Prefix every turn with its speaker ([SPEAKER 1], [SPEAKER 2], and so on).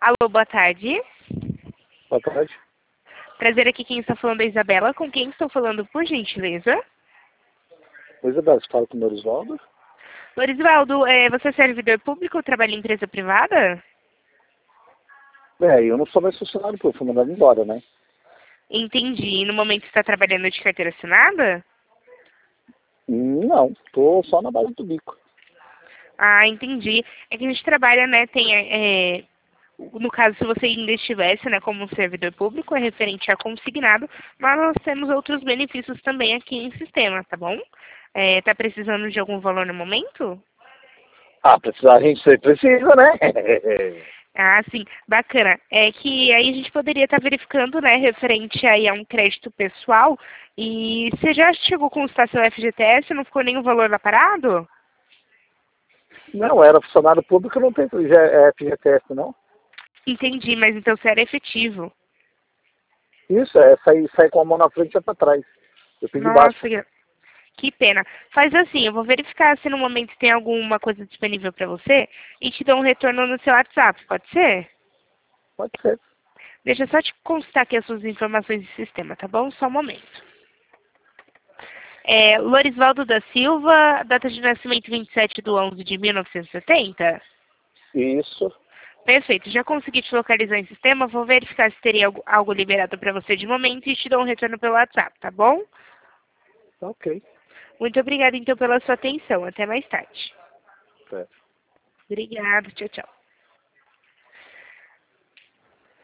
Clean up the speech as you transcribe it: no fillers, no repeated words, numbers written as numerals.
[SPEAKER 1] Alô, boa tarde.
[SPEAKER 2] Boa tarde.
[SPEAKER 1] Prazer, aqui quem está falando é a Isabela. Com quem estou falando, por gentileza?
[SPEAKER 2] Oi, Isabela, você fala com o Lorisvaldo?
[SPEAKER 1] Lorisvaldo, você é servidor público ou trabalha em empresa privada?
[SPEAKER 2] Eu não sou mais funcionário, porque eu fui mandado embora, né?
[SPEAKER 1] Entendi. No momento está trabalhando de carteira assinada?
[SPEAKER 2] Não, tô só na base do bico.
[SPEAKER 1] Ah, entendi. É que a gente trabalha, né, no caso, se você ainda estivesse, né, como um servidor público, é referente a consignado, mas nós temos outros benefícios também aqui em sistema, tá bom? Tá precisando de algum valor no momento?
[SPEAKER 2] Ah, precisar a gente sempre precisa, né?
[SPEAKER 1] Ah, sim, bacana. É que aí a gente poderia estar verificando, né, referente aí a um crédito pessoal, e você já chegou a consultar seu FGTS, não ficou nenhum valor lá parado?
[SPEAKER 2] Não, era funcionário público, não tem FGTS, não.
[SPEAKER 1] Entendi, mas então você era efetivo.
[SPEAKER 2] Isso, sair com a mão na frente e pra trás. Eu pedi
[SPEAKER 1] Nossa,
[SPEAKER 2] baixo.
[SPEAKER 1] que pena. Faz assim, eu vou verificar se no momento tem alguma coisa disponível para você e te dou um retorno no seu WhatsApp, pode ser?
[SPEAKER 2] Pode ser.
[SPEAKER 1] Deixa eu só te constar aqui as suas informações de sistema, tá bom? Só um momento. Lorisvaldo da Silva, data de nascimento 27/11/1970?
[SPEAKER 2] Isso.
[SPEAKER 1] Perfeito, já consegui te localizar em sistema, vou verificar se teria algo liberado para você de momento e te dou um retorno pelo WhatsApp, tá bom?
[SPEAKER 2] Ok.
[SPEAKER 1] Muito obrigada então pela sua atenção, até mais tarde.
[SPEAKER 2] Certo.
[SPEAKER 1] Obrigada, tchau, tchau.